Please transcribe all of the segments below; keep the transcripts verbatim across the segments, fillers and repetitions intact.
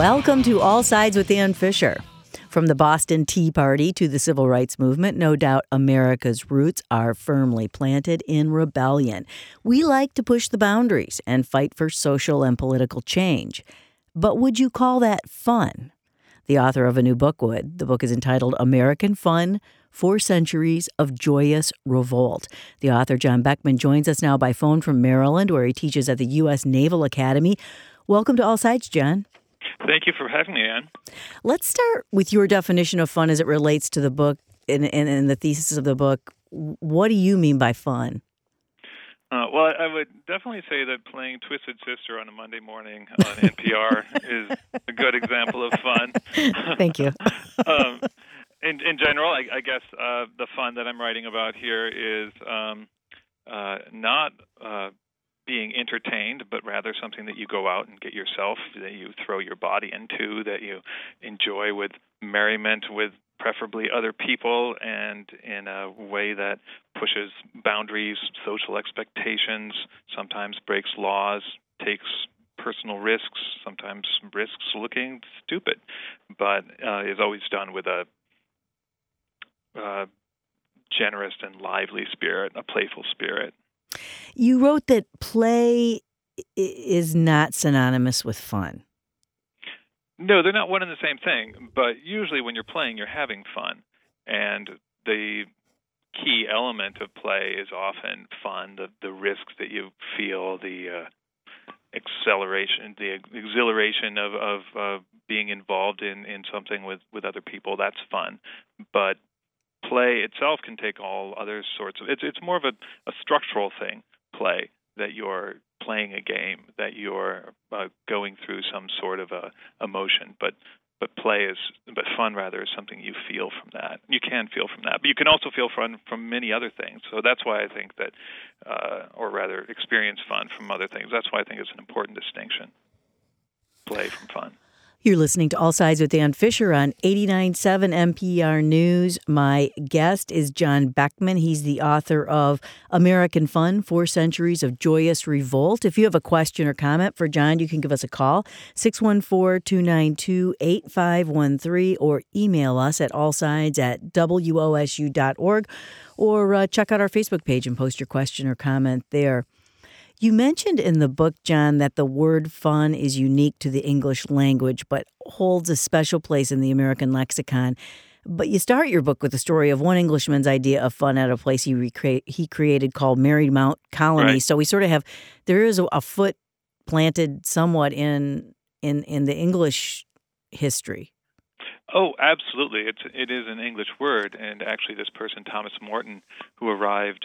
Welcome to All Sides with Ann Fisher. From the Boston Tea Party to the Civil Rights Movement, no doubt America's roots are firmly planted in rebellion. We like to push the boundaries and fight for social and political change. But would you call that fun? The author of a new book would. The book is entitled American Fun, Four Centuries of Joyous Revolt. The author, John Beckman, joins us now by phone from Maryland, where he teaches at the U S Naval Academy. Welcome to All Sides, John. Thank you for having me, Ann. Let's start with your definition of fun as it relates to the book and, and, and the thesis of the book. What do you mean by fun? Uh, well, I would definitely say that playing Twisted Sister on a Monday morning on N P R is a good example of fun. Thank you. um, in, in general, I, I guess uh, the fun that I'm writing about here is um, uh, not uh, being entertained, but rather something that you go out and get yourself, that you throw your body into, that you enjoy with merriment with preferably other people, and in a way that pushes boundaries, social expectations, sometimes breaks laws, takes personal risks, sometimes risks looking stupid, but uh, is always done with a uh, generous and lively spirit, a playful spirit. You wrote that play is not synonymous with fun. No, they're not one and the same thing, but usually when you're playing, you're having fun. And the key element of play is often fun, the, the risks that you feel, the uh, acceleration, the exhilaration of, of uh, being involved in, in something with, with other people. That's fun. But play itself can take all other sorts of, it's it's more of a, a structural thing, play, that you're playing a game, that you're uh, going through some sort of a emotion, but but play is, but fun rather is something you feel from that. You can feel from that, but you can also feel fun from many other things. So that's why I think that, uh, or rather experience fun from other things. That's why I think it's an important distinction, play from fun. You're listening to All Sides with Ann Fisher on eighty-nine point seven N P R News. My guest is John Beckman. He's the author of American Fun, Four Centuries of Joyous Revolt. If you have a question or comment for John, you can give us a call, six one four, two nine two, eight five one three, or email us at allsides at W O S U dot org, or uh, check out our Facebook page and post your question or comment there. You mentioned in the book, John, that the word fun is unique to the English language, but holds a special place in the American lexicon. But you start your book with the story of one Englishman's idea of fun at a place he recre- he created called Marymount Colony. Right. So we sort of have, there is a, a foot planted somewhat in in in the English history. Oh, absolutely. It's, it is an English word, and actually this person, Thomas Morton, who arrived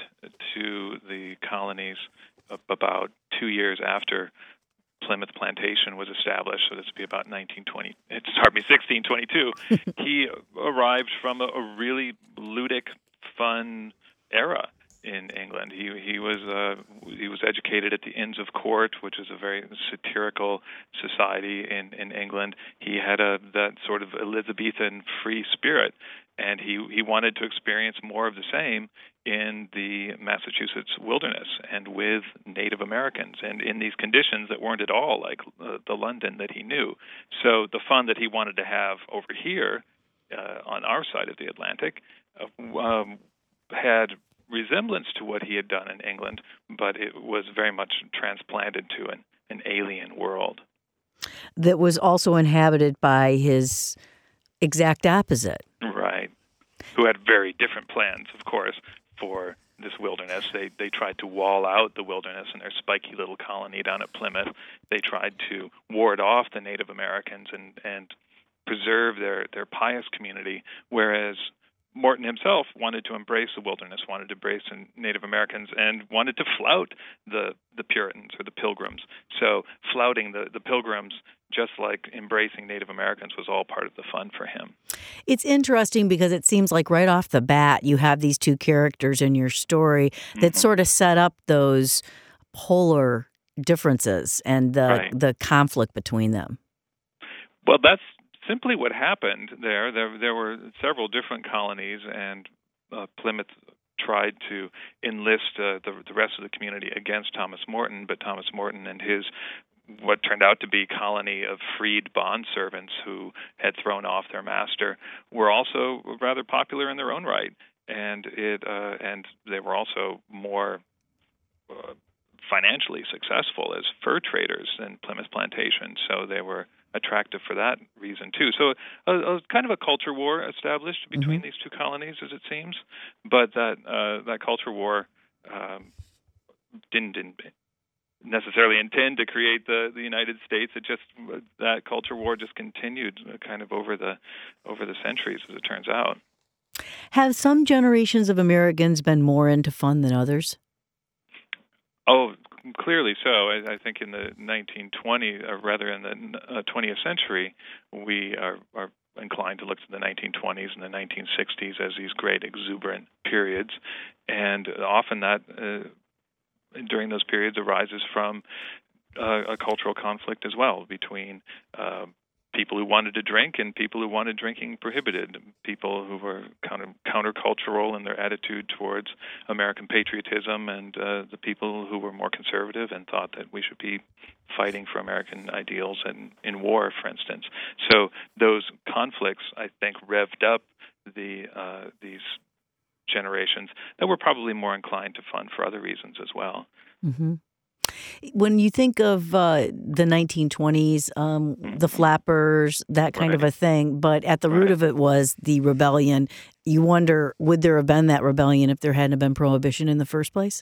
to the colonies about two years after Plymouth Plantation was established, so this would be about nineteen twenty. It's pardon me, sixteen twenty-two. He arrived from a, a really ludic, fun era in England. He he was uh, he was educated at the Inns of Court, which is a very satirical society in, in England. He had a that sort of Elizabethan free spirit, and he he wanted to experience more of the same in the Massachusetts wilderness and with Native Americans, and in these conditions that weren't at all like uh, the London that he knew. So the fun that he wanted to have over here uh, on our side of the Atlantic uh, um, had resemblance to what he had done in England, but it was very much transplanted to an, an alien world. That was also inhabited by his exact opposite. Right. Who had very different plans, of course, for this wilderness. They they tried to wall out the wilderness in their spiky little colony down at Plymouth. They tried to ward off the Native Americans and, and preserve their, their pious community, whereas Morton himself wanted to embrace the wilderness, wanted to embrace Native Americans, and wanted to flout the, the Puritans or the Pilgrims. So flouting the, the Pilgrims, just like embracing Native Americans, was all part of the fun for him. It's interesting because it seems like right off the bat you have these two characters in your story that mm-hmm. sort of set up those polar differences and the right. the conflict between them. Well, that's simply what happened there. There, there were several different colonies, and uh, Plymouth tried to enlist uh, the, the rest of the community against Thomas Morton, but Thomas Morton and his what turned out to be a colony of freed bond servants who had thrown off their master were also rather popular in their own right, and it uh, and they were also more uh, financially successful as fur traders than Plymouth Plantation, so they were attractive for that reason too. So a, a kind of a culture war established between mm-hmm. these two colonies, as it seems, but that uh, that culture war um, didn't, didn't necessarily intend to create the, the United States. It just that culture war just continued kind of over the over the centuries, as it turns out. Have some generations of Americans been more into fun than others? Oh, clearly so. I, I think in the nineteen twenties, or rather in the uh, twentieth century, we are, are inclined to look to the nineteen twenties and the nineteen sixties as these great exuberant periods, and often that uh, during those periods arises from uh, a cultural conflict as well between uh, people who wanted to drink and people who wanted drinking prohibited, people who were kind of countercultural in their attitude towards American patriotism, and uh, the people who were more conservative and thought that we should be fighting for American ideals and in war, for instance. So those conflicts, I think, revved up the uh, these generations that were probably more inclined to fun for other reasons as well. Mm-hmm. When you think of uh, the nineteen twenties, um, mm-hmm. the flappers, that kind right. of a thing, but at the root right. of it was the rebellion. You wonder, would there have been that rebellion if there hadn't been Prohibition in the first place?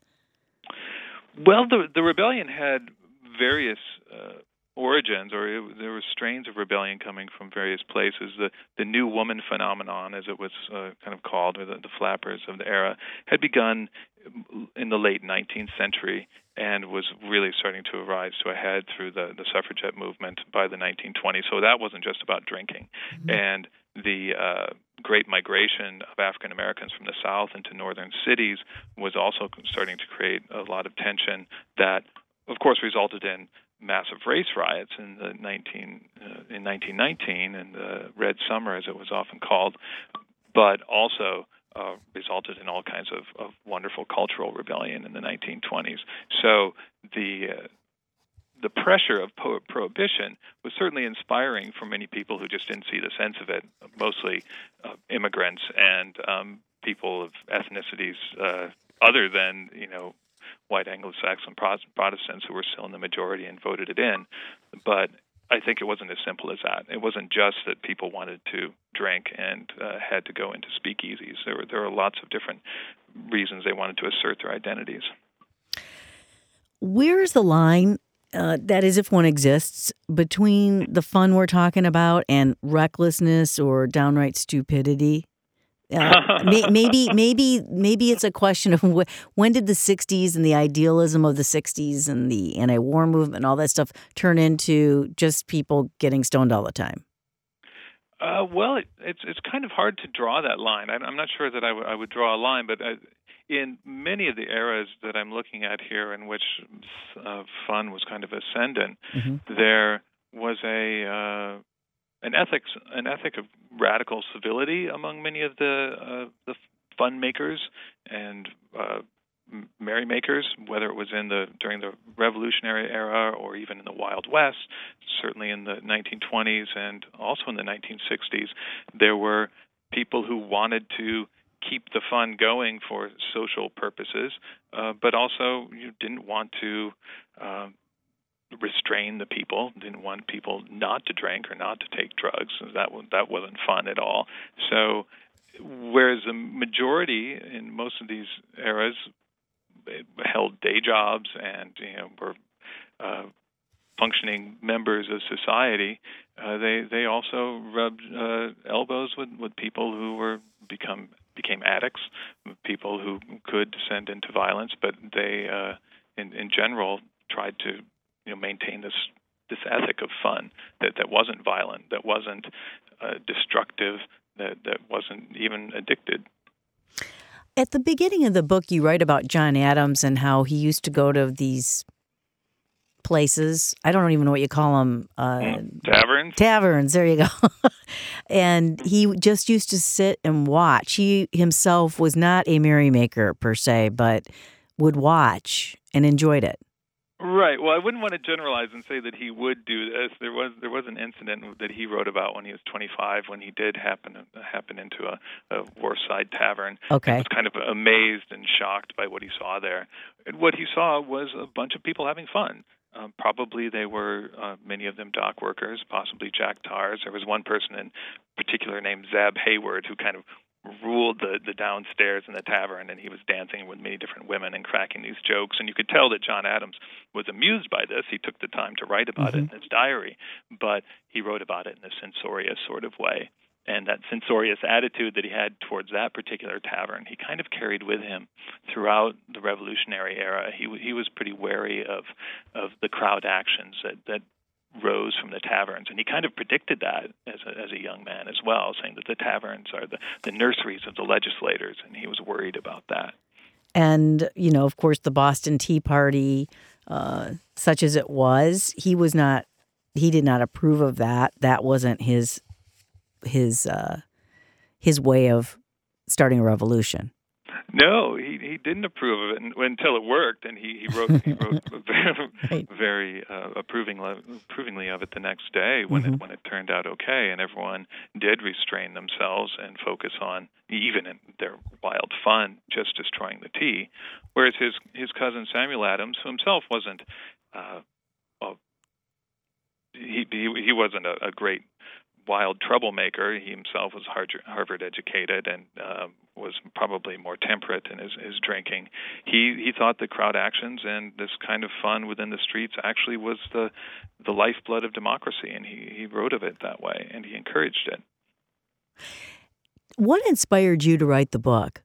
Well, the the rebellion had various uh, origins, or it, there were strains of rebellion coming from various places. The the New Woman phenomenon, as it was uh, kind of called, or the, the flappers of the era, had begun in the late nineteenth century and was really starting to rise to a head through the, the suffragette movement by the nineteen twenties. So that wasn't just about drinking. Mm-hmm. And the uh, great migration of African Americans from the South into northern cities was also starting to create a lot of tension that, of course, resulted in massive race riots in the nineteen uh, in nineteen nineteen, and the Red Summer, as it was often called, but also uh, resulted in all kinds of, of wonderful cultural rebellion in the nineteen twenties. So the uh, the pressure of po- prohibition was certainly inspiring for many people who just didn't see the sense of it, mostly uh, immigrants and um, people of ethnicities uh, other than, you know, white Anglo-Saxon Protestants who were still in the majority and voted it in. But I think it wasn't as simple as that. It wasn't just that people wanted to drink and uh, had to go into speakeasies. There were there were lots of different reasons they wanted to assert their identities. Where's the line, uh, that is, if one exists, between the fun we're talking about and recklessness or downright stupidity? Uh, may, maybe, maybe, maybe it's a question of wh- when did the sixties and the idealism of the sixties and the anti-war movement and all that stuff turn into just people getting stoned all the time? Uh, well, it, it's it's kind of hard to draw that line. I, I'm not sure that I, w- I would draw a line, but I, in many of the eras that I'm looking at here, in which uh, fun was kind of ascendant, mm-hmm. there was a uh, an ethics an ethic of radical civility among many of the uh, the fun makers and uh, merrymakers, whether it was in the during the Revolutionary era or even in the Wild West. Certainly in the nineteen twenties and also in the nineteen sixties, there were people who wanted to keep the fun going for social purposes, uh, but also you didn't want to uh, restrain the people, didn't want people not to drink or not to take drugs. That that wasn't fun at all. So whereas the majority in most of these eras held day jobs and, you know, were uh, functioning members of society, uh, they they also rubbed uh, elbows with, with people who were become became addicts, people who could descend into violence, but they uh, in in general tried to, you know, maintain this this ethic of fun that, that wasn't violent, that wasn't uh, destructive, that that wasn't even addicted. At the beginning of the book, you write about John Adams and how he used to go to these places. I don't even know what you call them. Uh, taverns? Taverns, there you go. And he just used to sit and watch. He himself was not a merrymaker per se, but would watch and enjoyed it. Right. Well, I wouldn't want to generalize and say that he would do this. There was there was an incident that he wrote about when he was twenty-five, when he did happen happen into a, a Warside tavern. Okay. And was kind of amazed and shocked by what he saw there. And what he saw was a bunch of people having fun. Um, probably they were, uh, many of them, dock workers, possibly jack tars. There was one person in particular named Zab Hayward who kind of ruled the, the downstairs in the tavern, and he was dancing with many different women and cracking these jokes. And you could tell that John Adams was amused by this. He took the time to write about mm-hmm. it in his diary, but he wrote about it in a censorious sort of way. And that censorious attitude that he had towards that particular tavern, he kind of carried with him throughout the Revolutionary era. He he was pretty wary of of the crowd actions that, that rose from the taverns, and he kind of predicted that as a, as a young man as well, saying that the taverns are the, the nurseries of the legislators, and he was worried about that. And, you know, of course, the Boston Tea Party, uh, such as it was, he was not, he did not approve of that. That wasn't his his uh, his way of starting a revolution. No, he he didn't approve of it until it worked, and he, he wrote he wrote very, right. very uh, approvingly, approvingly of it the next day when mm-hmm. it when it turned out okay, and everyone did restrain themselves and focus on, even in their wild fun, just destroying the tea. Whereas his his cousin Samuel Adams, who himself wasn't uh, well, he, he he wasn't a, a great wild troublemaker. He himself was Harvard educated and uh, was probably more temperate in his, his drinking. He he thought the crowd actions and this kind of fun within the streets actually was the the lifeblood of democracy, and he, he wrote of it that way, and he encouraged it. What inspired you to write the book?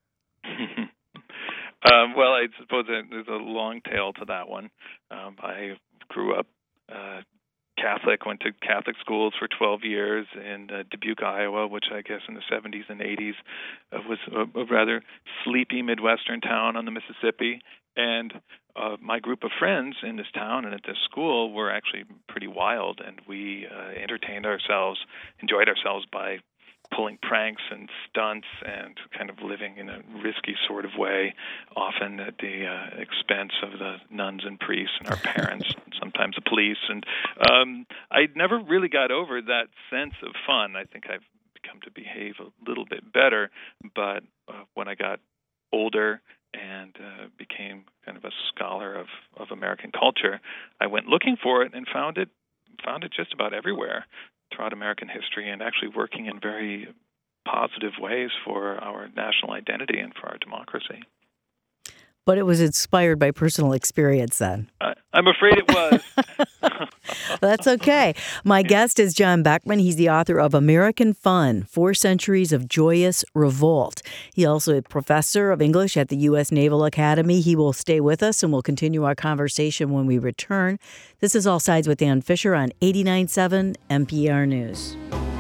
um, well, I suppose there's a long tail to that one. Um, I grew up uh, Catholic, went to Catholic schools for twelve years in uh, Dubuque, Iowa, which I guess in the seventies and eighties uh, was a, a rather sleepy Midwestern town on the Mississippi. And uh, my group of friends in this town and at this school were actually pretty wild, and we uh, entertained ourselves, enjoyed ourselves by pulling pranks and stunts and kind of living in a risky sort of way, often at the uh, expense of the nuns and priests and our parents, and sometimes the police. And um, I never really got over that sense of fun. I think I've become to behave a little bit better, but uh, when I got older and uh, became kind of a scholar of, of American culture, I went looking for it and found it found it just about everywhere throughout American history, and actually working in very positive ways for our national identity and for our democracy. But it was inspired by personal experience then. Uh, I'm afraid it was. That's okay. My yeah. guest is John Beckman. He's the author of American Fun, Four Centuries of Joyous Revolt. He also is a professor of English at the U S Naval Academy. He will stay with us, and we'll continue our conversation when we return. This is All Sides with Ann Fisher on eighty-nine point seven N P R News.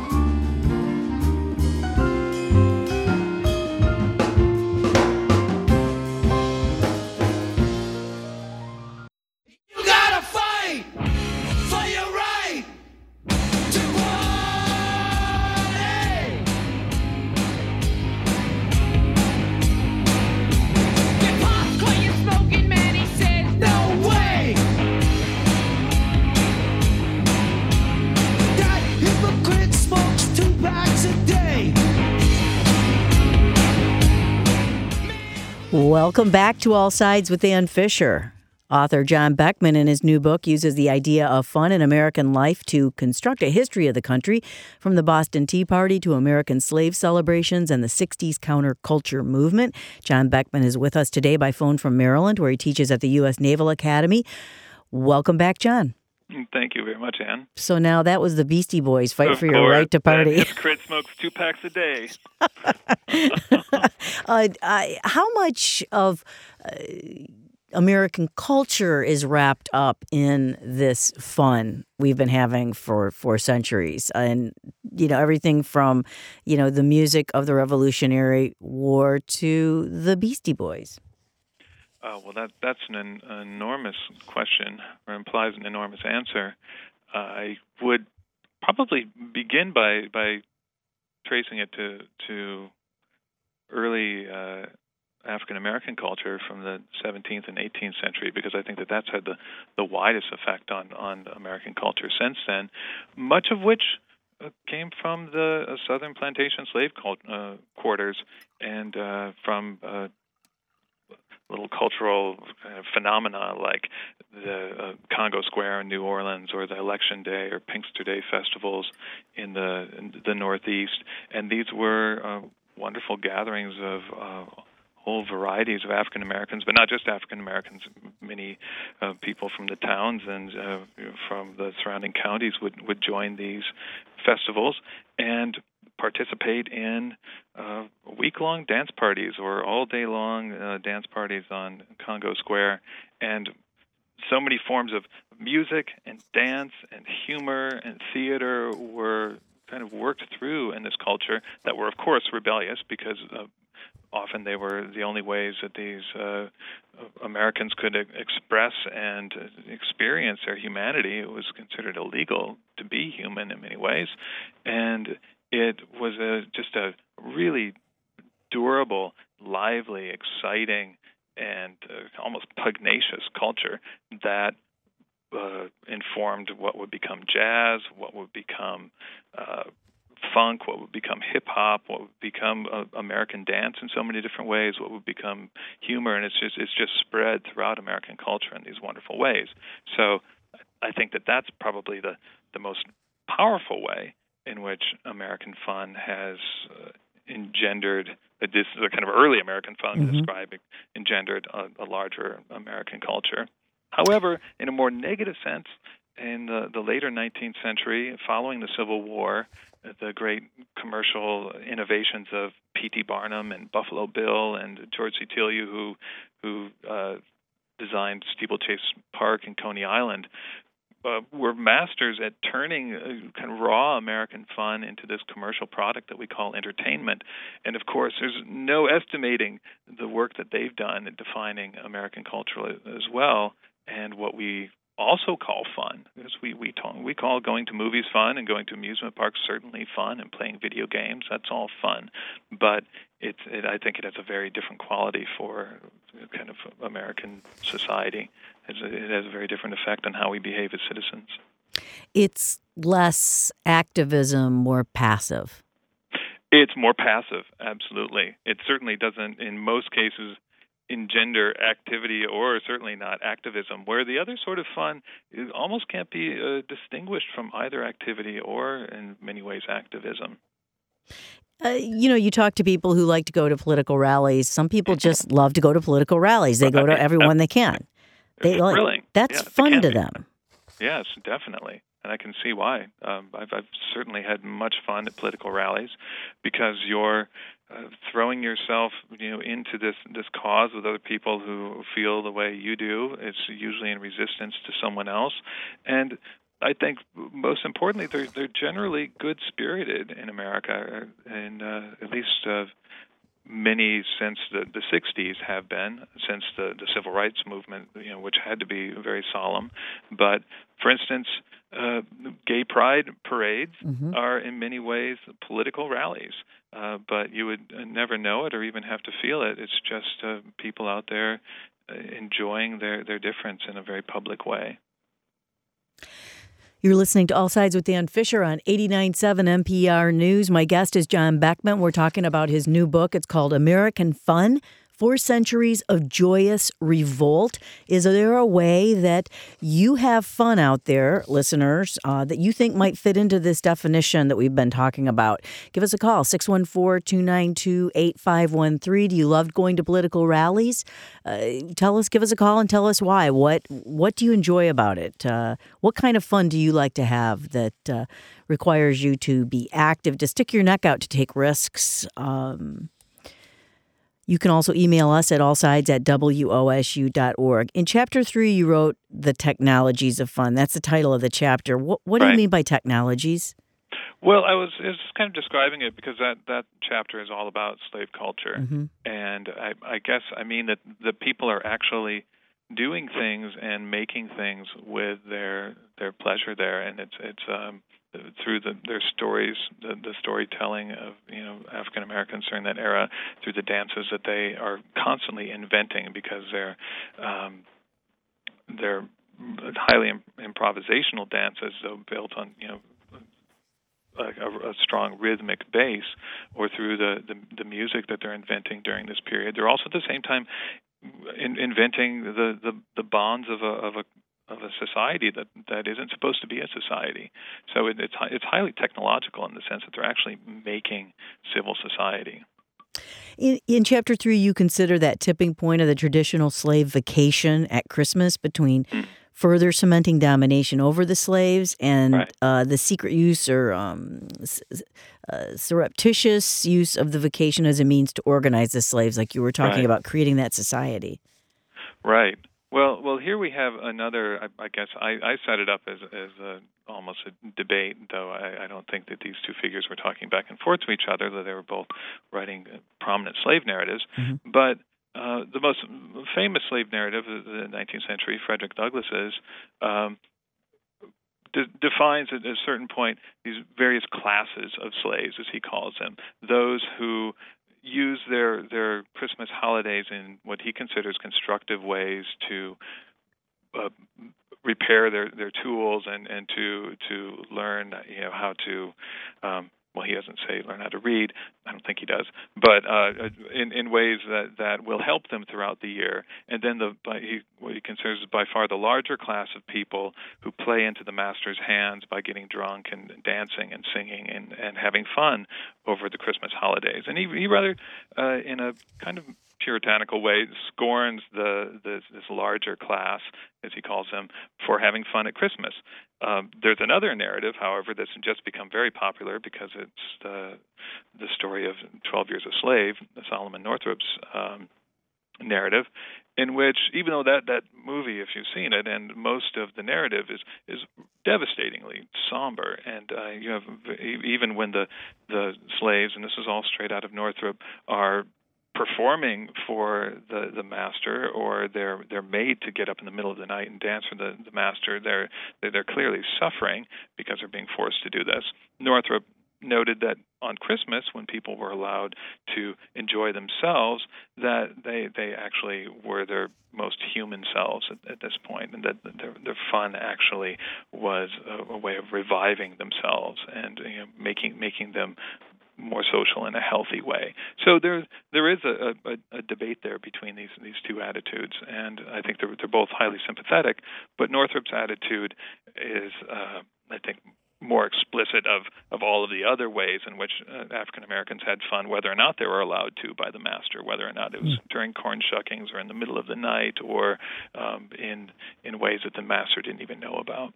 Welcome back to All Sides with Ann Fisher. Author John Beckman, in his new book, uses the idea of fun in American life to construct a history of the country, from the Boston Tea Party to American slave celebrations and the sixties counterculture movement. John Beckman is with us today by phone from Maryland, where he teaches at the U S Naval Academy. Welcome back, John. Thank you very much, Ann. So now that was the Beastie Boys, Fight of for course, Your Right to Party. That hypocrite smokes two packs a day. uh, I, how much of uh, American culture is wrapped up in this fun we've been having for, for centuries? And, you know, everything from, you know, the music of the Revolutionary War to the Beastie Boys. Uh, well, that that's an, an enormous question, or implies an enormous answer. Uh, I would probably begin by by tracing it to to early uh, African American culture from the seventeenth and eighteenth century, because I think that that's had the, the widest effect on, on American culture since then, much of which uh, came from the uh, southern plantation slave cult, uh, quarters and uh, from uh, little cultural kind of phenomena like the uh, Congo Square in New Orleans, or the Election Day or Pinkster Day festivals in the in the Northeast. And these were uh, wonderful gatherings of uh, whole varieties of African Americans, but not just African Americans. Many uh, people from the towns and uh, from the surrounding counties would, would join these festivals and participate in uh, week-long dance parties or all-day-long uh, dance parties on Congo Square. And so many forms of music and dance and humor and theater were kind of worked through in this culture that were, of course, rebellious, because uh, often they were the only ways that these uh, Americans could express and experience their humanity. It was considered illegal to be human in many ways. And it was a, just a really durable, lively, exciting, and uh, almost pugnacious culture that uh, informed what would become jazz, what would become uh, funk, what would become hip-hop, what would become uh, American dance in so many different ways, what would become humor, and it's just it's just spread throughout American culture in these wonderful ways. So I think that that's probably the, the most powerful way in which American fun has uh, engendered, uh, this is a kind of early American fun mm-hmm. to describe, engendered a, a larger American culture. However, in a more negative sense, in the, the later nineteenth century, following the Civil War, the great commercial innovations of P T Barnum and Buffalo Bill and George C. Tilyou, who who uh, designed Steeplechase Park in Coney Island, uh, were masters at turning uh, kind of raw American fun into this commercial product that we call entertainment. And of course, there's no estimating the work that they've done in defining American culture as well, and what we also call fun, because we we, talk, we call going to movies fun, and going to amusement parks certainly fun, and playing video games, that's all fun. But it, it I think it has a very different quality for kind of American society. It has a very different effect on how we behave as citizens. It's less activism, more passive. It's more passive, absolutely. It certainly doesn't, in most cases, engender activity, or certainly not activism, where the other sort of fun is, almost can't be uh, distinguished from either activity or, in many ways, activism. Uh, you know, you talk to people who like to go to political rallies. Some people just love to go to political rallies. They go to everyone they can. They like, really? That's yeah, fun to them. Yes, definitely. And I can see why. Um, I've, I've certainly had much fun at political rallies, because you're uh, throwing yourself, you know, into this, this cause with other people who feel the way you do. It's usually in resistance to someone else. And I think most importantly, they're, they're generally good-spirited in America, and uh, at least uh, many since the, the sixties have been, since the, the civil rights movement, you know, which had to be very solemn. But, for instance, uh, gay pride parades mm-hmm. are in many ways political rallies, uh, but you would never know it or even have to feel it. It's just uh, people out there enjoying their, their difference in a very public way. You're listening to All Sides with Dan Fisher on eighty-nine point seven N P R News. My guest is John Beckman. We're talking about his new book. It's called American Fun, Four Centuries of Joyous Revolt. Is there a way that you have fun out there, listeners, uh, that you think might fit into this definition that we've been talking about? Give us a call, six one four, two nine two, eight five one three. Do you love going to political rallies? Uh, tell us, give us a call and tell us why. What what do you enjoy about it? Uh, what kind of fun do you like to have that uh, requires you to be active, to stick your neck out, to take risks? Um You can also email us at allsides at W O S U dot org. In Chapter three, you wrote The Technologies of Fun. That's the title of the chapter. What, what do right. you mean by technologies? Well, I was, I was kind of describing it because that, that chapter is all about slave culture. Mm-hmm. And I, I guess I mean that the people are actually doing things and making things with their their pleasure there. And it's it's um, through the, their stories, the, the storytelling of you know African Americans during that era, through the dances that they are constantly inventing because they're um, they're highly improvisational dances, though built on you know a, a strong rhythmic base, or through the, the the music that they're inventing during this period. They're also at the same time in, inventing the, the, the bonds of a of a of a society that, that isn't supposed to be a society. So it, it's it's highly technological in the sense that they're actually making civil society. In, in chapter three, you consider that tipping point of the traditional slave vacation at Christmas between mm. further cementing domination over the slaves and right. uh, the secret use or um, uh, surreptitious use of the vacation as a means to organize the slaves, like you were talking right. about creating that society. Right. Well, well, here we have another. I, I guess I, I set it up as as a, almost a debate, though I, I don't think that these two figures were talking back and forth to each other. Though they were both writing prominent slave narratives. Mm-hmm. But uh, the most famous slave narrative of the nineteenth century, Frederick Douglass's, um, de- defines at a certain point these various classes of slaves, as he calls them. Those who use their their Christmas holidays in what he considers constructive ways to uh, repair their, their tools and, and to to learn you know how to um, well he doesn't say learn how to read, I don't think he does, but uh, in in ways that, that will help them throughout the year. And then the by, he, what he considers by far the larger class of people who play into the master's hands by getting drunk and dancing and singing and, and having fun over the Christmas holidays. And he, he rather, uh, in a kind of puritanical way, scorns the, the this larger class, as he calls them, for having fun at Christmas. Um, there's another narrative, however, that's just become very popular because it's the the story of twelve Years a Slave, Solomon Northrop's um, narrative, in which, even though that, that movie, if you've seen it, and most of the narrative is is devastatingly somber, and uh, you have even when the the slaves, and this is all straight out of Northrop, are performing for the, the master, or they're they're made to get up in the middle of the night and dance for the, the master, they're they're clearly suffering because they're being forced to do this. Northrop noted that on Christmas, when people were allowed to enjoy themselves, that they they actually were their most human selves at, at this point, and that their, their fun actually was a, a way of reviving themselves and you know, making making them more social in a healthy way. So there there is a, a, a debate there between these these two attitudes, and I think they're they're both highly sympathetic. But Northrop's attitude is, uh, I think, more explicit of, of all of the other ways in which uh, African Americans had fun, whether or not they were allowed to by the master, whether or not it was mm. during corn shuckings or in the middle of the night, or um, in in ways that the master didn't even know about.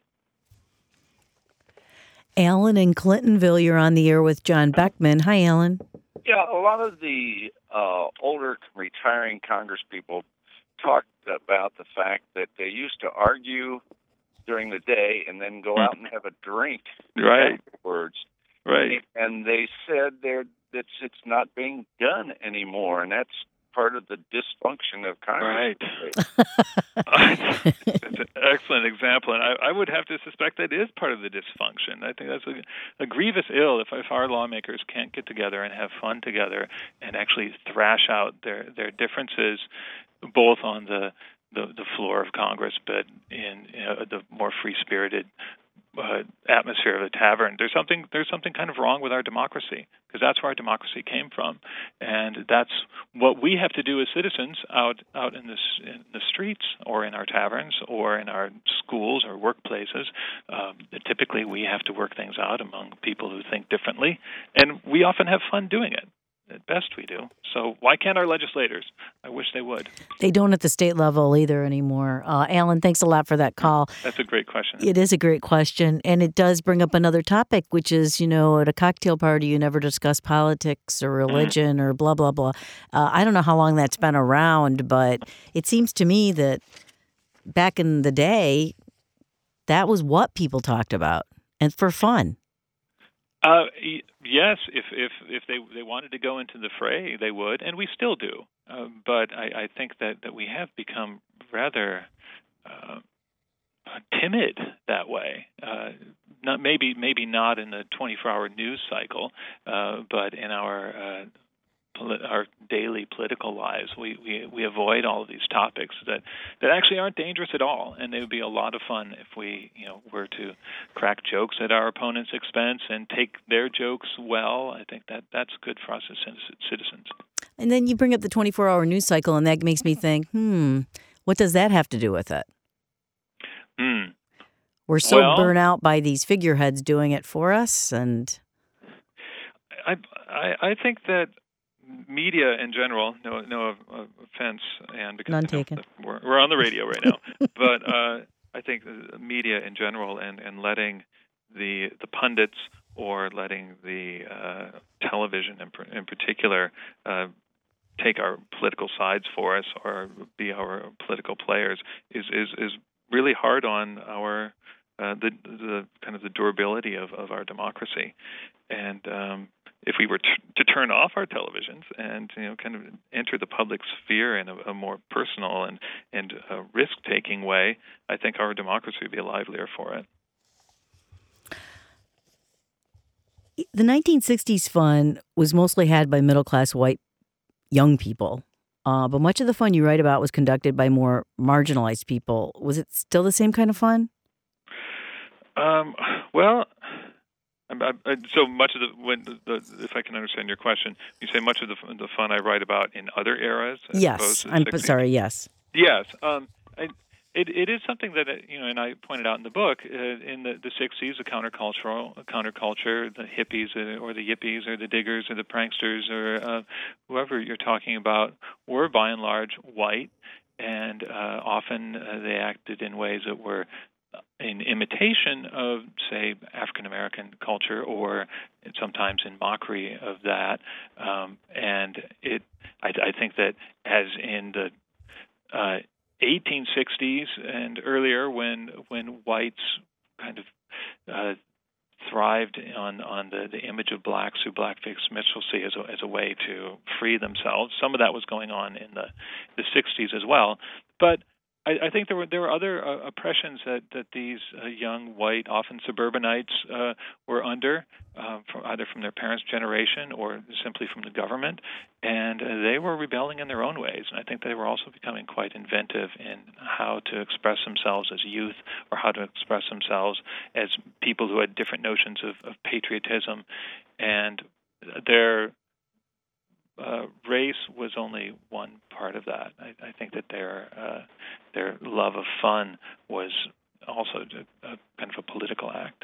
Alan in Clintonville, you're on the air with John Beckman. Hi, Alan. Yeah, a lot of the uh, older retiring Congresspeople talked about the fact that they used to argue during the day and then go out and have a drink right. afterwards. Right. And they said they're, that it's not being done anymore, and that's part of the dysfunction of Congress. Right. It's an excellent example, and I, I would have to suspect that is part of the dysfunction. I think that's a, a grievous ill if, if our lawmakers can't get together and have fun together and actually thrash out their, their differences, both on the, the, the floor of Congress, but in you know, the more free-spirited Uh, atmosphere of a tavern. There's something there's something kind of wrong with our democracy, because that's where our democracy came from, and that's what we have to do as citizens out out in, this, in the streets or in our taverns or in our schools or workplaces. Um, typically, we have to work things out among people who think differently, and we often have fun doing it. At best, we do. So why can't our legislators? I wish they would. They don't at the state level either anymore. Uh, Alan, thanks a lot for that call. That's a great question. It is a great question, and it does bring up another topic, which is, you know, at a cocktail party, you never discuss politics or religion mm. or blah, blah, blah. Uh, I don't know how long that's been around, but it seems to me that back in the day, that was what people talked about, and for fun. Uh, yes, if if if they they wanted to go into the fray, they would, and we still do. Uh, but I, I think that, that we have become rather uh, timid that way. Uh, not maybe maybe not in the twenty-four hour news cycle, uh, but in our uh, our daily political lives, we, we, we avoid all of these topics that, that actually aren't dangerous at all, and they would be a lot of fun if we, you know, were to crack jokes at our opponent's expense and take their jokes well. I think that that's good for us as citizens. And then you bring up the twenty-four hour news cycle, and that makes me think, hmm, what does that have to do with it? Hmm. We're so well, burnt out by these figureheads doing it for us, and I I, I think that media in general, no no uh, offense, and because none you know, taken. We're, we're on the radio right now, but uh, I think media in general and, and letting the the pundits or letting the uh, television in, in particular uh, take our political sides for us or be our political players is is, is really hard on our uh, the the kind of the durability of, of our democracy. And um, if we were t- to turn off our televisions and, you know, kind of enter the public sphere in a, a more personal and and uh, risk-taking way, I think our democracy would be livelier for it. The nineteen sixties fun was mostly had by middle-class white young people, uh, but much of the fun you write about was conducted by more marginalized people. Was it still the same kind of fun? Um, well. I, I, so much of the, when the, if I can understand your question, you say much of the, the fun I write about in other eras. As yes, I'm sixties. Sorry. Yes. Yes. Um, I, it it is something that you know, and I pointed out in the book. Uh, in the, the sixties, the countercultural counterculture, the hippies uh, or the yippies or the diggers or the pranksters or uh, whoever you're talking about were by and large white, and uh, often uh, they acted in ways that were in imitation of, say, African American culture, or sometimes in mockery of that. Um, and it, I, I think that as in the uh, eighteen sixties and earlier, when when whites kind of uh, thrived on on the, the image of blacks through blackface minstrelsy as a, as a way to free themselves, some of that was going on in the the sixties as well, but I, I think there were there were other uh, oppressions that that these uh, young white, often suburbanites, uh, were under, uh, from either from their parents' generation or simply from the government, and uh, they were rebelling in their own ways. And I think they were also becoming quite inventive in how to express themselves as youth, or how to express themselves as people who had different notions of, of patriotism, and their Uh, race was only one part of that. I, I think that their uh, their love of fun was also a, a kind of a political act.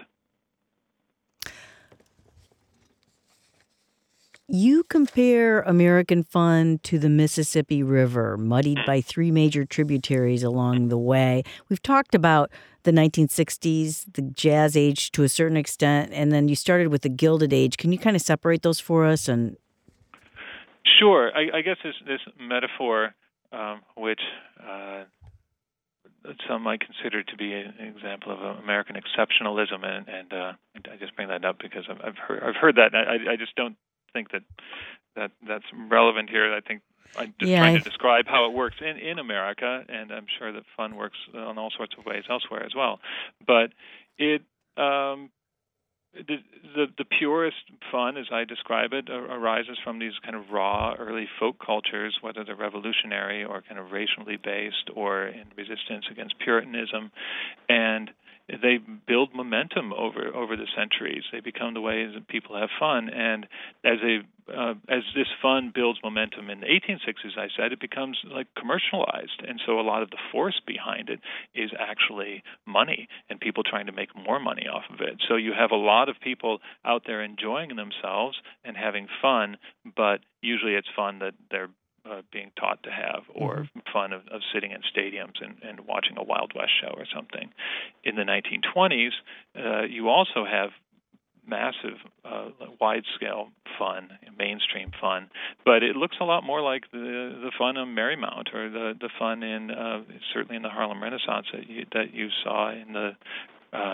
You compare American fun to the Mississippi River, muddied by three major tributaries along the way. We've talked about the nineteen sixties, the Jazz Age to a certain extent, and then you started with the Gilded Age. Can you kind of separate those for us? And Sure. I, I guess this, this metaphor, um, which uh, some might consider to be an example of American exceptionalism, and, and uh, I just bring that up because I've heard, I've heard that. I, I just don't think that, that that's relevant here. I think I'm just yeah, trying I... to describe how it works in, in America, and I'm sure that fun works in all sorts of ways elsewhere as well. But it... Um, The, the the purest fun, as I describe it, arises from these kind of raw early folk cultures, whether they're revolutionary or kind of racially based or in resistance against Puritanism, and they build momentum over over the centuries. They become the ways that people have fun, and as a uh, as this fun builds momentum in the eighteen sixties, I said, it becomes like commercialized, and so a lot of the force behind it is actually money and people trying to make more money off of it. So you have a lot of people out there enjoying themselves and having fun, but usually it's fun that they're Uh, being taught to have, or mm-hmm. fun of, of sitting in stadiums and, and watching a Wild West show or something. In the nineteen twenties, uh, you also have massive, uh, wide-scale fun, mainstream fun, but it looks a lot more like the the fun of Marymount, or the the fun in uh, certainly in the Harlem Renaissance that you, that you saw in the uh,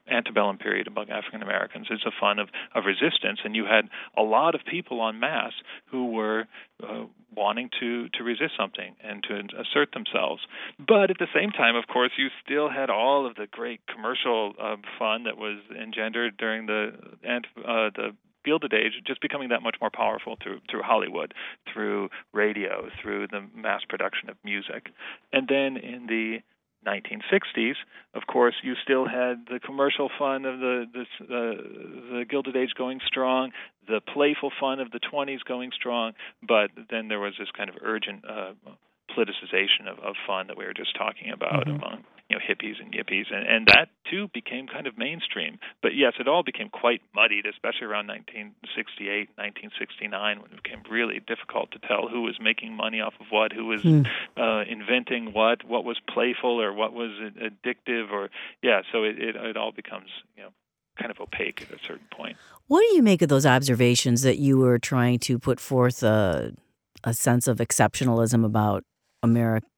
antebellum period among African Americans is a fun of, of resistance, and you had a lot of people en masse who were uh, wanting to, to resist something and to assert themselves. But at the same time, of course, you still had all of the great commercial uh, fun that was engendered during the uh, the Gilded Age, just becoming that much more powerful through through Hollywood, through radio, through the mass production of music. And then in the nineteen sixties, of course, you still had the commercial fun of the this, uh, the Gilded Age going strong, the playful fun of the twenties going strong, but then there was this kind of urgent uh, politicization of, of fun that we were just talking about mm-hmm. among you know hippies and yippies, and, and that too became kind of mainstream. But yes, it all became quite muddied, especially around nineteen sixty-eight, nineteen sixty-nine, when it became really difficult to tell who was making money off of what, who was mm. uh, inventing what, what was playful or what was addictive, or yeah. So it, it it all becomes you know kind of opaque at a certain point. What do you make of those observations that you were trying to put forth a a sense of exceptionalism about America,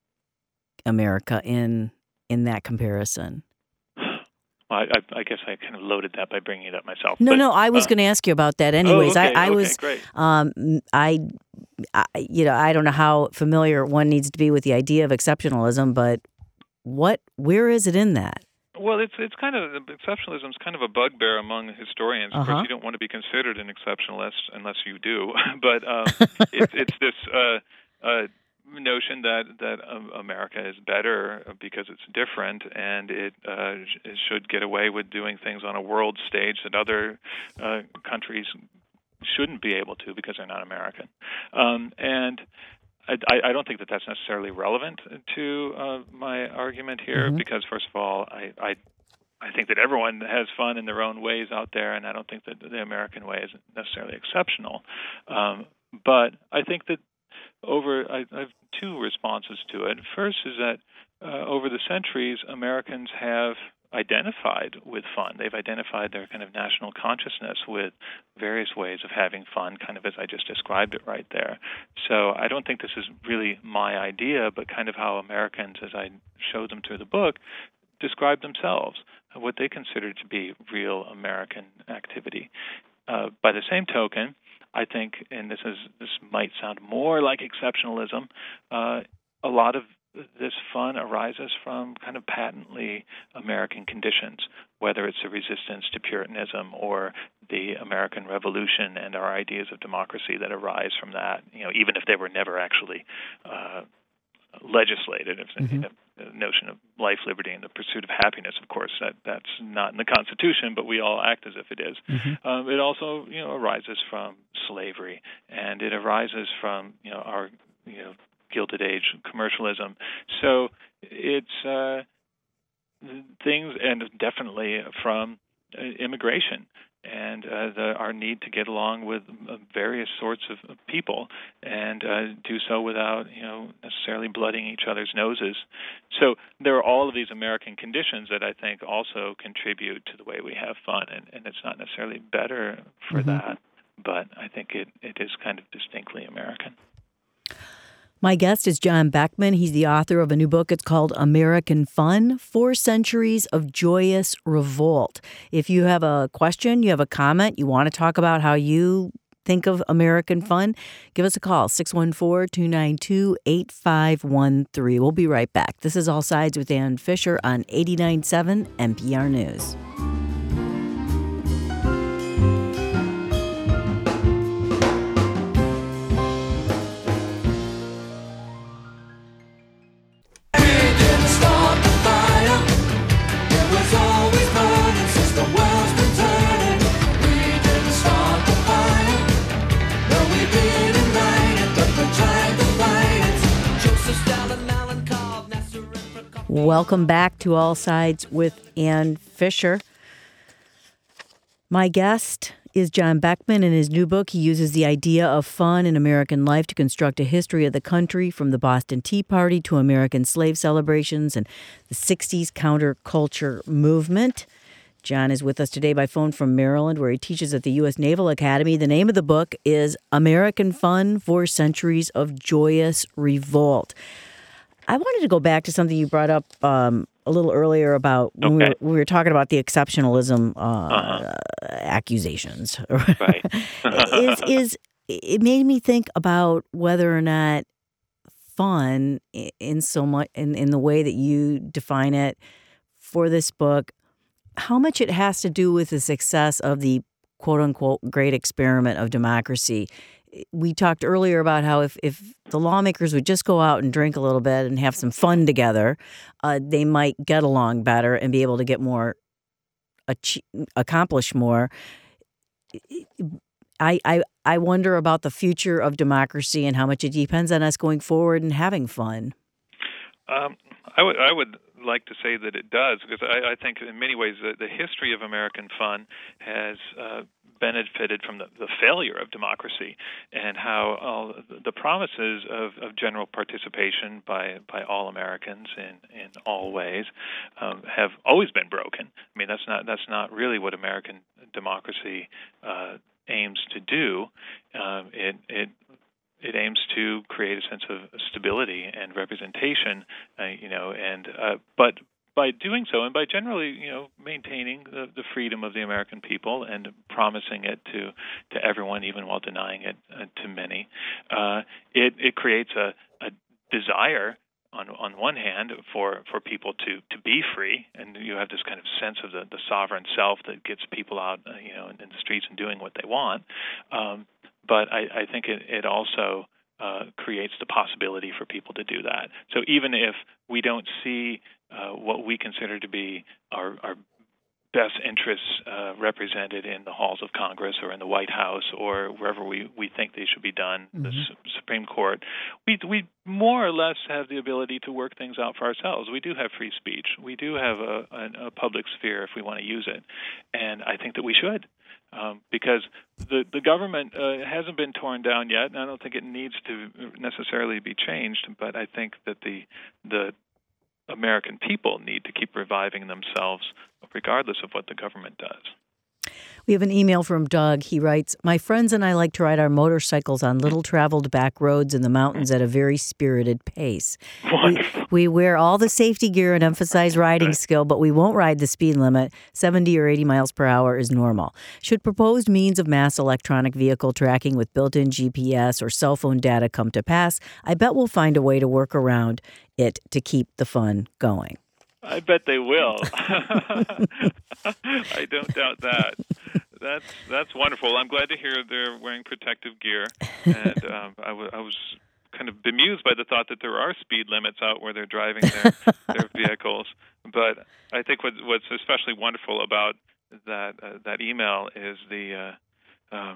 America in in that comparison? Well, I, I guess I kind of loaded that by bringing it up myself. No, but, no, I was uh, going to ask you about that anyways. Oh, okay, I, I okay, was, great. Um, I, I, you know, I don't know how familiar one needs to be with the idea of exceptionalism, but what, where is it in that? Well, it's it's kind of exceptionalism is kind of a bugbear among historians. Of uh-huh. course, you don't want to be considered an exceptionalist unless you do. But um, it's it's this uh, uh, notion that that um, America is better because it's different, and it, uh, it should get away with doing things on a world stage that other uh, countries shouldn't be able to because they're not American. Um, and I, I don't think that that's necessarily relevant to uh, my argument here, mm-hmm. because first of all, I, I I think that everyone has fun in their own ways out there, and I don't think that the American way is necessarily exceptional. Um, but I think that over I, I have two responses to it. First is that uh, over the centuries, Americans have identified with fun. They've identified their kind of national consciousness with various ways of having fun, kind of as I just described it right there. So I don't think this is really my idea, but kind of how Americans, as I showed them through the book, describe themselves, what they consider to be real American activity. Uh, by the same token, I think, and this is this might sound more like exceptionalism, uh, a lot of this fun arises from kind of patently American conditions, whether it's a resistance to Puritanism or the American Revolution and our ideas of democracy that arise from that, you know, even if they were never actually uh, legislated. If mm-hmm. the, the notion of life, liberty, and the pursuit of happiness, of course, that that's not in the Constitution, but we all act as if it is. Mm-hmm. Um, it also, you know, arises from slavery, and it arises from, you know, our, you know, Gilded Age commercialism. So it's uh, things, and definitely from uh, immigration and uh, the, our need to get along with uh, various sorts of, of people and uh, do so without, you know, necessarily blooding each other's noses. So there are all of these American conditions that I think also contribute to the way we have fun, and, and it's not necessarily better for mm-hmm. that, but I think it, it is kind of distinctly American. My guest is John Beckman. He's the author of a new book. It's called American Fun, Four Centuries of Joyous Revolt. If you have a question, you have a comment, you want to talk about how you think of American fun, give us a call, six one four, two nine two, eight five one three. We'll be right back. This is All Sides with Ann Fisher on eighty-nine point seven N P R News. Welcome back to All Sides with Ann Fisher. My guest is John Beckman. In his new book, he uses the idea of fun in American life to construct a history of the country, from the Boston Tea Party to American slave celebrations and the sixties counterculture movement. John is with us today by phone from Maryland, where he teaches at the U S Naval Academy. The name of the book is American Fun, Four Centuries of Joyous Revolt. I wanted to go back to something you brought up um, a little earlier about when we, Okay. were, we were talking about the exceptionalism uh, Uh-huh. accusations. Right. is is it made me think about whether or not fun i- in so much in, in the way that you define it for this book, how much it has to do with the success of the quote unquote great experiment of democracy. We talked earlier about how if, if the lawmakers would just go out and drink a little bit and have some fun together, uh, they might get along better and be able to get more, ach- accomplish more. I, I I wonder about the future of democracy and how much it depends on us going forward and having fun. Um, I would I would like to say that it does, because I, I think in many ways the, the history of American fun has uh, benefited from the, the failure of democracy, and how all the promises of, of general participation by, by all Americans in, in all ways um, have always been broken. I mean, that's not that's not really what American democracy uh, aims to do. Um, it it It aims to create a sense of stability and representation, uh, you know, and uh, but by doing so, and by generally, you know, maintaining the, the freedom of the American people and promising it to, to everyone, even while denying it uh, to many, uh, it it creates a, a desire on on one hand for, for people to, to be free, and you have this kind of sense of the, the sovereign self that gets people out, uh, you know, in, in the streets and doing what they want. Um, But I, I think it, it also uh, creates the possibility for people to do that. So even if we don't see uh, what we consider to be our, our best interests uh, represented in the halls of Congress or in the White House or wherever we, we think they should be done, mm-hmm. the S- Supreme Court, we we more or less have the ability to work things out for ourselves. We do have free speech. We do have a, a, a public sphere if we want to use it. And I think that we should. Um, because the the government uh, hasn't been torn down yet, and I don't think it needs to necessarily be changed. But I think that the the American people need to keep reviving themselves, regardless of what the government does. We have an email from Doug. He writes, "My friends and I like to ride our motorcycles on little-traveled back roads in the mountains at a very spirited pace. We, we wear all the safety gear and emphasize riding skill, but we won't ride the speed limit. seventy or eighty miles per hour is normal. Should proposed means of mass electronic vehicle tracking with built-in G P S or cell phone data come to pass, I bet we'll find a way to work around it to keep the fun going." I bet they will. I don't doubt that. That's that's wonderful. I'm glad to hear they're wearing protective gear, and um, I, w- I was kind of bemused by the thought that there are speed limits out where they're driving their, their vehicles. But I think what, what's especially wonderful about that uh, that email is the uh, uh,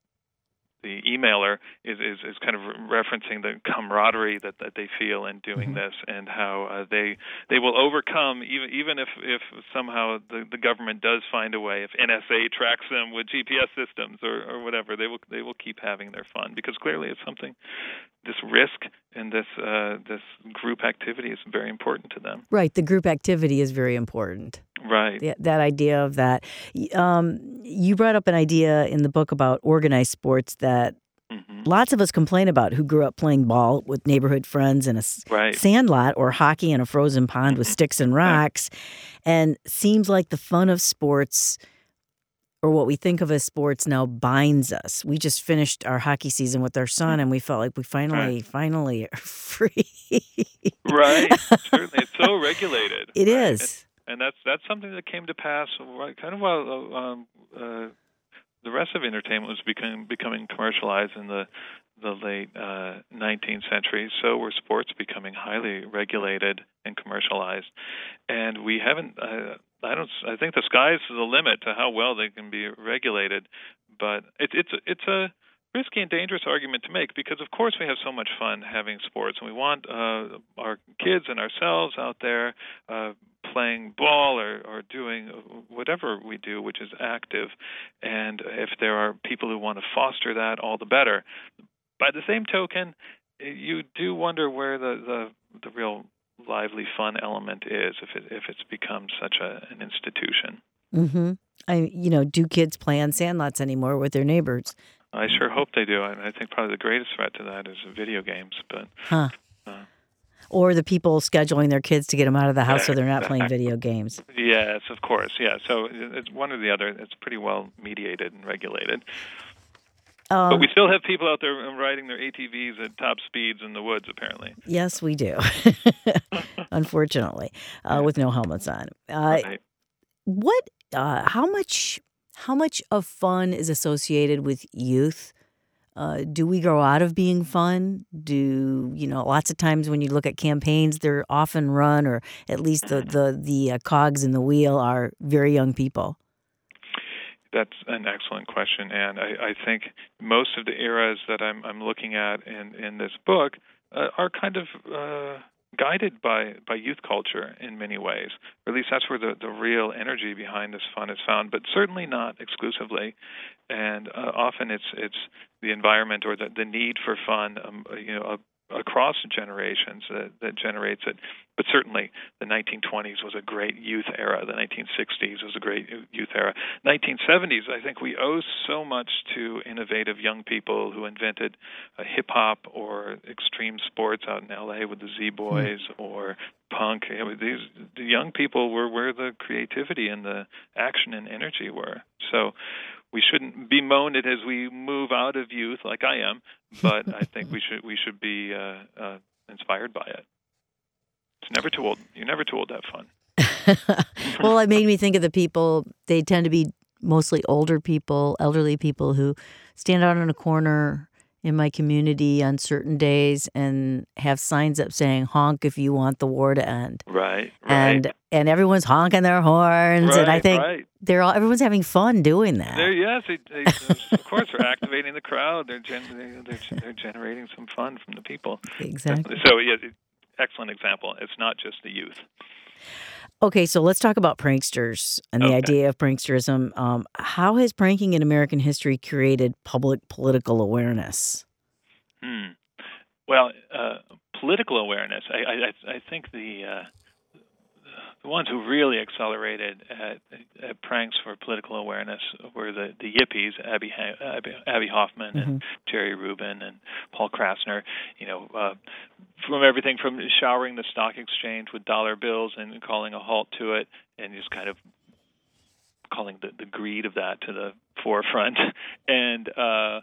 the emailer is, is, is kind of referencing the camaraderie that, that they feel in doing mm-hmm. this, and how uh, they they will overcome, even even if, if somehow the, the government does find a way, if N S A tracks them with G P S systems or, or whatever, they will they will keep having their fun, because clearly it's something, this risk and this uh, this group activity is very important to them. Right, the group activity is very important. Right. Yeah, that idea of that. Um, you brought up an idea in the book about organized sports that mm-hmm. lots of us complain about, who grew up playing ball with neighborhood friends in a right. sandlot, or hockey in a frozen pond with sticks and rocks. And seems like the fun of sports, or what we think of as sports now, binds us. We just finished our hockey season with our son, and we felt like we finally, right. finally are free. Right. Certainly. It's so regulated. It right? is. And, and that's that's something that came to pass kind of while um, uh, the rest of entertainment was becoming becoming commercialized in the the late uh, nineteenth century. So were sports becoming highly regulated and commercialized, and we haven't. Uh, I don't. I think the sky's the limit to how well they can be regulated, but it, it's it's a risky and dangerous argument to make, because of course we have so much fun having sports, and we want uh, our kids and ourselves out there uh, playing ball or, or doing whatever we do, which is active. And if there are people who want to foster that, all the better. By the same token, you do wonder where the, the, the real lively fun element is if it if it's become such a, an institution. Mm-hmm. I you know, do kids play on sandlots anymore with their neighbors? I sure hope they do. I think probably the greatest threat to that is video games. But huh. Uh, or the people scheduling their kids to get them out of the house so they're not Exactly. playing video games. Yes, of course. Yeah. So it's one or the other. It's pretty well mediated and regulated. Um, but we still have people out there riding their A T Vs at top speeds in the woods, apparently. Yes, we do. Unfortunately, uh, with no helmets on. Uh, Right. what? Uh, how much? How much of fun is associated with youth? Uh, do we grow out of being fun? Do you know? Lots of times when you look at campaigns, they're often run, or at least the the the uh, cogs in the wheel are very young people. That's an excellent question, and I, I think most of the eras that I'm, I'm looking at in, in this book uh, are kind of uh, guided by, by youth culture in many ways, or at least that's where the, the real energy behind this fun is found, but certainly not exclusively. And uh, often it's it's the environment or the, the need for fun, um, you know, uh, across generations that, that generates it. But certainly the nineteen twenties was a great youth era. The nineteen sixties was a great youth era. nineteen seventies, I think we owe so much to innovative young people who invented uh, hip-hop or extreme sports out in L A with the Z-Boys mm. or punk. You know, these the young people were where the creativity and the action and energy were. So we shouldn't bemoan it as we move out of youth, like I am, but I think we should we should be uh, uh, inspired by it. It's never too old. You're never too old to have fun. Well, it made me think of the people. They tend to be mostly older people, elderly people who stand out in a corner in my community on certain days and have signs up saying "honk if you want the war to end." Right, right. And and everyone's honking their horns, right, and I think right. they're all everyone's having fun doing that. They're, yes, they, they, of course, they're activating the crowd. They're, gen- they're they're generating some fun from the people. Exactly. So yeah, excellent example. It's not just the youth. Okay, so let's talk about pranksters and the okay. idea of pranksterism. Um, how has pranking in American history created public political awareness? Hmm. Well, uh, political awareness. I, I, I think the uh, the ones who really accelerated at, at pranks for political awareness were the, the Yippies, Abby, Abby, Abby Hoffman and mm-hmm. Jerry Rubin and Paul Krasner. You know, uh, from everything from showering the stock exchange with dollar bills and calling a halt to it, and just kind of calling the, the greed of that to the forefront, and uh,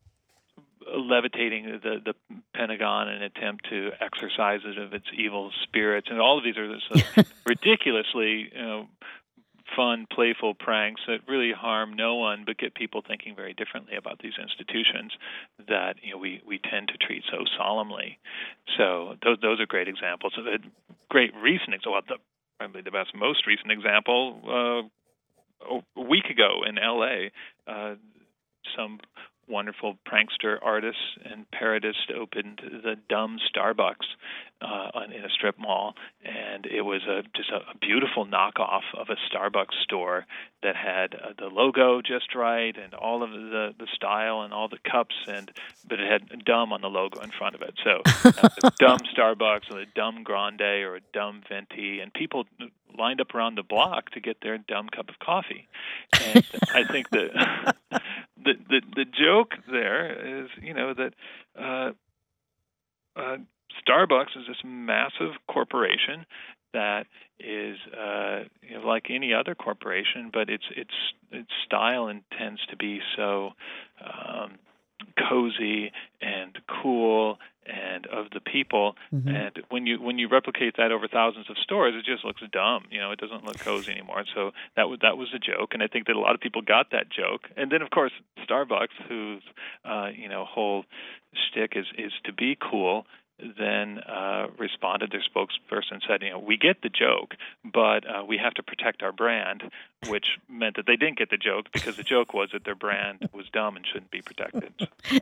levitating the, the Pentagon in an attempt to exorcise it of its evil spirits. And all of these are this ridiculously, you know, fun, playful pranks that really harm no one but get people thinking very differently about these institutions that, you know, we, we tend to treat so solemnly. So those those are great examples. A great recent example, the, probably the best, most recent example, uh, a week ago in L A, uh, some wonderful prankster artists and parodists opened the Dumb Starbucks uh, in a strip mall, and it was a, just a, a beautiful knockoff of a Starbucks store that had uh, the logo just right and all of the, the style and all the cups, and but it had dumb on the logo in front of it. So uh, a Dumb Starbucks or a Dumb Grande or a Dumb Venti, and people lined up around the block to get their dumb cup of coffee. And I think that the, the the joke there is, you know, that uh, uh, Starbucks is this massive corporation that is, uh, you know, like any other corporation, but its its its style intends to be so um, cozy and cool and of the people. Mm-hmm. And when you when you replicate that over thousands of stores, it just looks dumb. You know, it doesn't look cozy anymore. So that was that was a joke, and I think that a lot of people got that joke. And then, of course, Starbucks, whose uh, you know whole shtick is is to be cool, then uh, responded. Their spokesperson said, you know, we get the joke, but uh, we have to protect our brand, which meant that they didn't get the joke because the joke was that their brand was dumb and shouldn't be protected.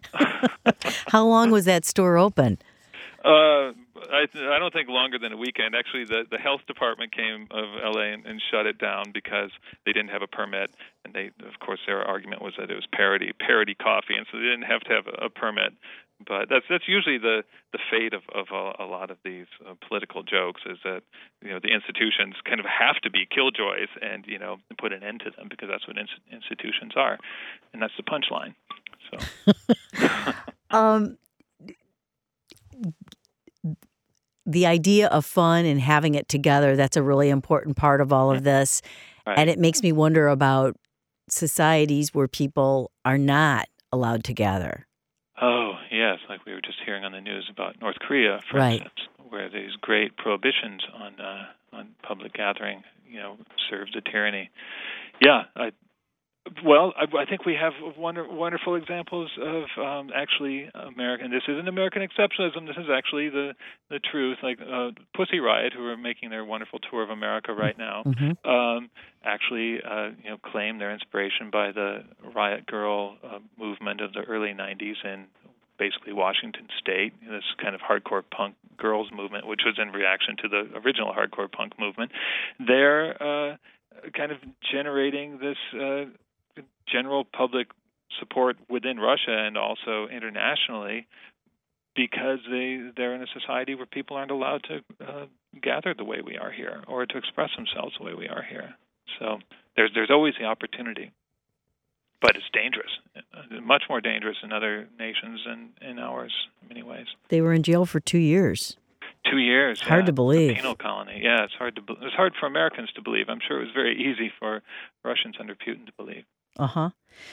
How long was that store open? Uh, I, I don't think longer than a weekend. Actually, the, the health department came of L A and, and shut it down because they didn't have a permit. And they, of course, their argument was that it was parody, parody coffee, and so they didn't have to have a, a permit. But that's that's usually the, the fate of, of a, a lot of these uh, political jokes is that, you know, the institutions kind of have to be killjoys and, you know, put an end to them because that's what ins- institutions are. And that's the punchline. So, um, the idea of fun and having it together, that's a really important part of all of this. Right. And it makes me wonder about societies where people are not allowed to gather. Oh, yes, like we were just hearing on the news about North Korea, for Right. instance, where these great prohibitions on uh, on public gathering, you know, serves a tyranny. Yeah, I, well, I, I think we have wonder, wonderful examples of um, actually American. This isn't American exceptionalism. This is actually the the truth. Like uh, Pussy Riot, who are making their wonderful tour of America right now, Mm-hmm. um, actually, uh, you know, claim their inspiration by the Riot Girl uh, movement of the early nineties in basically Washington State, this kind of hardcore punk girls movement, which was in reaction to the original hardcore punk movement. They're uh, kind of generating this uh, general public support within Russia and also internationally because they, they're in a society where people aren't allowed to uh, gather the way we are here or to express themselves the way we are here. So there's there's always the opportunity. But it's dangerous, much more dangerous in other nations than in ours in many ways. They were in jail for two years. Two years. Hard yeah. to believe. A penal colony. Yeah, it's hard to. Be- it's hard for Americans to believe. I'm sure it was very easy for Russians under Putin to believe. Uh huh.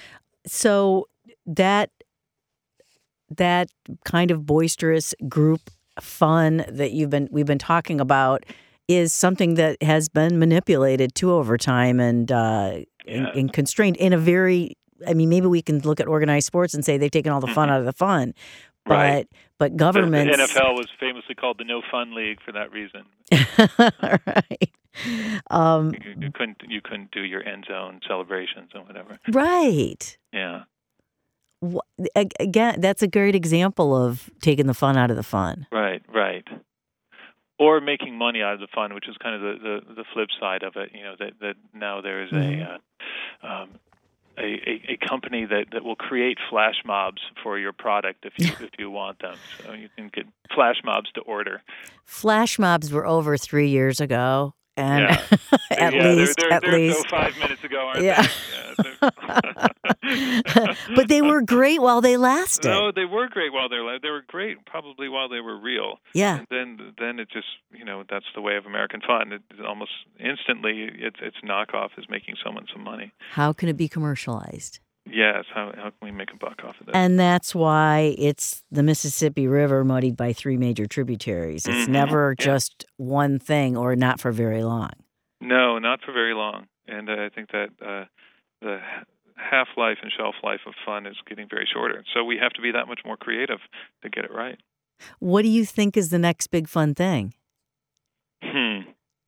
So that that kind of boisterous group fun that you've been we've been talking about is something that has been manipulated too over time and uh, Yeah. and, and constrained in a very. I mean, maybe we can look at organized sports and say they've taken all the fun Mhm. out of the fun, but Right. but The, governments. the N F L was famously called the No Fun League for that reason. Right. Um, You, you couldn't you couldn't do your end zone celebrations and whatever. right. Yeah. Wh- ag- Again, that's a great example of taking the fun out of the fun. Right, right. Or making money out of the fun, which is kind of the, the, the flip side of it. You know, that, that now there is Mhm. a, uh, um, a, a a company that, that will create flash mobs for your product if you if you want them. So you can get flash mobs to order. Flash mobs were over three years ago, and Yeah. at yeah, least, they're, they're, at they're least. so five minutes ago, aren't Yeah. they? Yeah. But they were great while they lasted. No, they were great while they were they were great probably while they were real. Yeah. And then then it just, you know, that's the way of American fun. It, it almost instantly it's it's knockoff is making someone some money. How can it be commercialized? Yes, how how can we make a buck off of that? And that's why it's the Mississippi River muddied by three major tributaries. It's Mhm. never Yeah. just one thing or not for very long. No, not for very long. And uh, I think that uh, the half-life and shelf life of fun is getting very shorter. So we have to be that much more creative to get it right. What do you think is the next big fun thing? Hmm.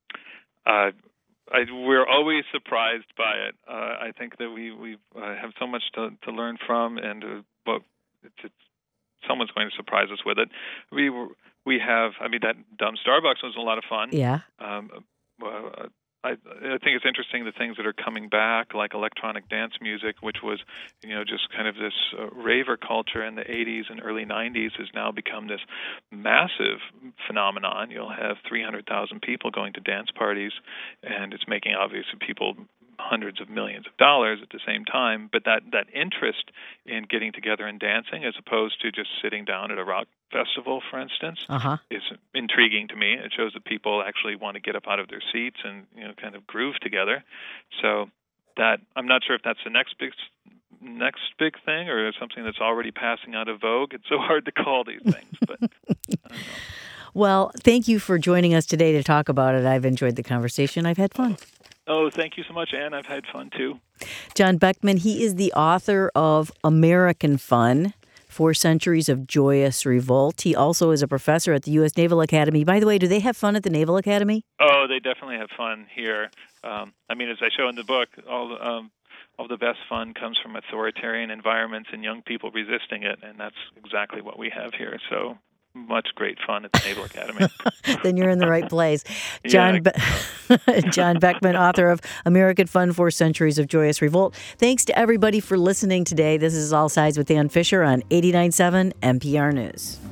Uh, I, we're always surprised by it. Uh, I think that we we uh, have so much to, to learn from, and uh, but it's, it's, someone's going to surprise us with it. We were, we have. I mean, that dumb Starbucks was a lot of fun. Yeah. Um, uh, I, I think it's interesting the things that are coming back, like electronic dance music, which was, you know, just kind of this uh, raver culture in the eighties and early nineties, has now become this massive phenomenon. You'll have three hundred thousand people going to dance parties, and it's making obviously people hundreds of millions of dollars at the same time. But that, that interest in getting together and dancing, as opposed to just sitting down at a rock festival, for instance, Uh-huh. is intriguing to me. It shows that people actually want to get up out of their seats and, you know, kind of groove together. So that I'm not sure if that's the next big next big thing or something that's already passing out of vogue. It's so hard to call these things, but I don't know. Well, thank you for joining us today to talk about it. I've enjoyed the conversation. I've had fun. Oh, thank you so much, Ann. I've had fun too. John Beckman, he is the author of American Fun, Four Centuries of Joyous Revolt. He also is a professor at the U S Naval Academy. By the way, do they have fun at the Naval Academy? Oh, they definitely have fun here. Um, I mean, as I show in the book, all the, um, all the best fun comes from authoritarian environments and young people resisting it, and that's exactly what we have here. So much great fun at the Naval Academy. Then you're in the right place. John Yeah. Be- John Beckman, author of American Fun, Four Centuries of Joyous Revolt. Thanks to everybody for listening today. This is All Sides with Dan Fisher on eighty-nine point seven N P R News.